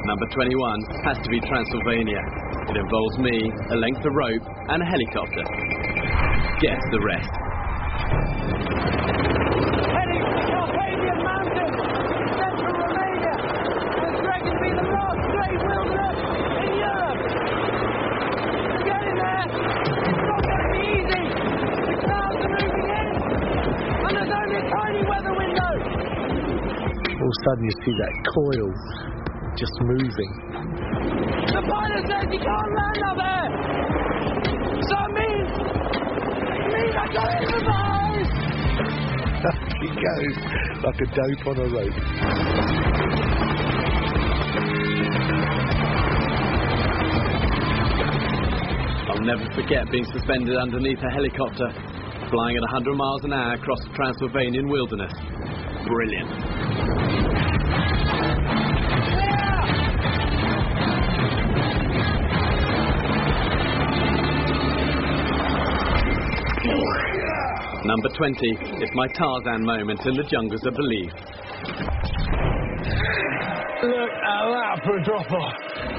Number 21 has to be Transylvania. It involves me, a length of rope, and a helicopter. Guess the rest. Heading for the Carpathian Mountains, central Romania. It's going to be the last great wilderness in Europe. Getting there. It's not going to be easy. The clouds are moving in, and there's only a tiny weather window. All of a sudden you see that coil just moving. The pilot says he can't land up there. So it means I got improvise. He goes like a dope on a rope. I'll never forget being suspended underneath a helicopter, flying at 100 miles an hour across the Transylvanian wilderness. Brilliant. Number 20 is my Tarzan moment in the jungles of belief. Look at that for a drop-off.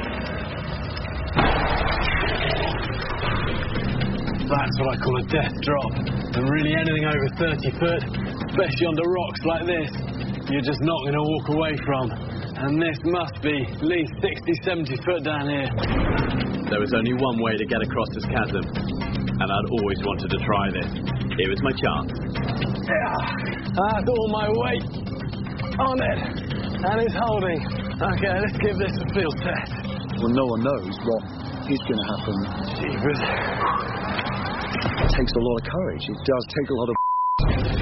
That's what I call a death drop. And really anything over 30 foot, especially under rocks like this, you're just not going to walk away from. And this must be at least 60, 70 foot down here. There was only one way to get across this chasm, and I'd always wanted to try this. Here is my chance. That's all my weight on it. And it's holding. Okay, let's give this a field test. Well, no one knows what is going to happen. Jeepers. It takes a lot of courage. It does take a lot of